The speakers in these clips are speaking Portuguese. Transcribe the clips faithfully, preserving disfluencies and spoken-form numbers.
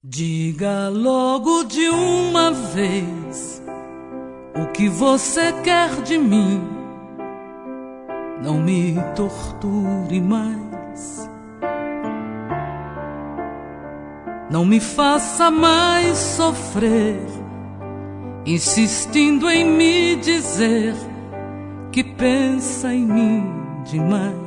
Diga logo de uma vez o que você quer de mim. Não me torture mais, não me faça mais sofrer, insistindo em me dizer que pensa em mim demais.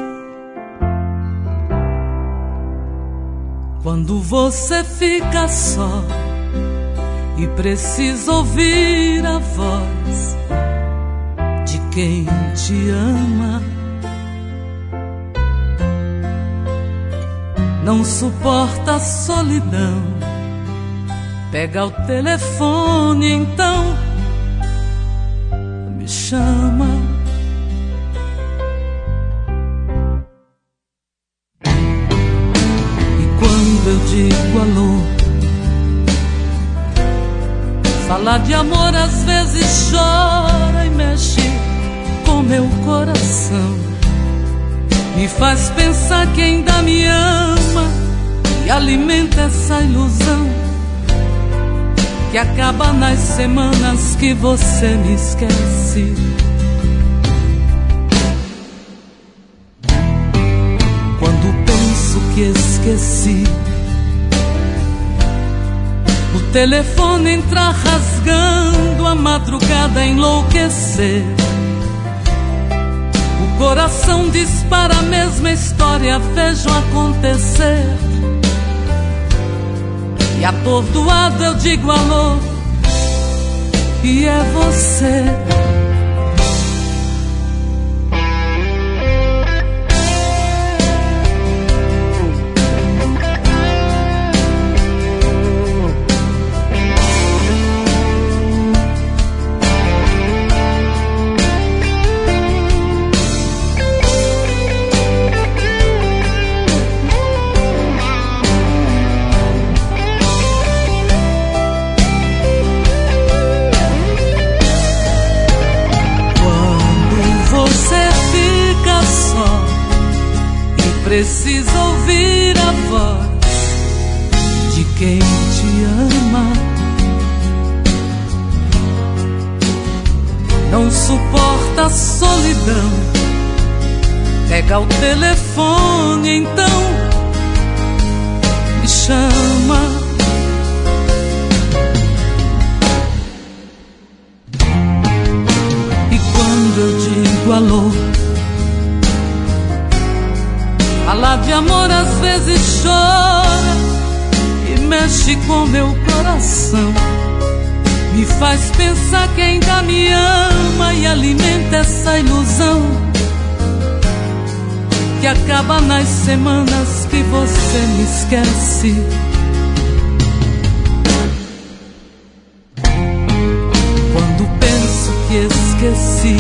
Quando você fica só e precisa ouvir a voz de quem te ama, não suporta a solidão, pega o telefone, então me chama. Eu digo alô, falar de amor às vezes chora e mexe com meu coração, me faz pensar que ainda me ama e alimenta essa ilusão que acaba nas semanas que você me esquece. Quando penso que esqueci, o telefone entra rasgando, a madrugada enlouquecer. O coração dispara a mesma história, vejo acontecer. E atordoado eu digo alô, e é você. Precisa ouvir a voz de quem te ama, não suporta a solidão, pega o telefone, então me chama. E quando eu digo alô, falar de amor às vezes chora e mexe com meu coração, me faz pensar que ainda me ama e alimenta essa ilusão que acaba nas semanas que você me esquece. Quando penso que esqueci,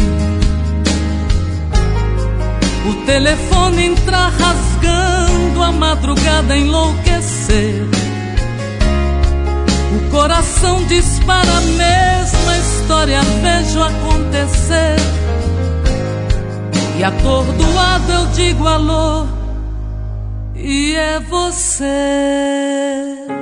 o telefone entra rasgando, a madrugada enlouquecer. O coração dispara a mesma história, vejo acontecer. E atordoado eu digo alô, e é você.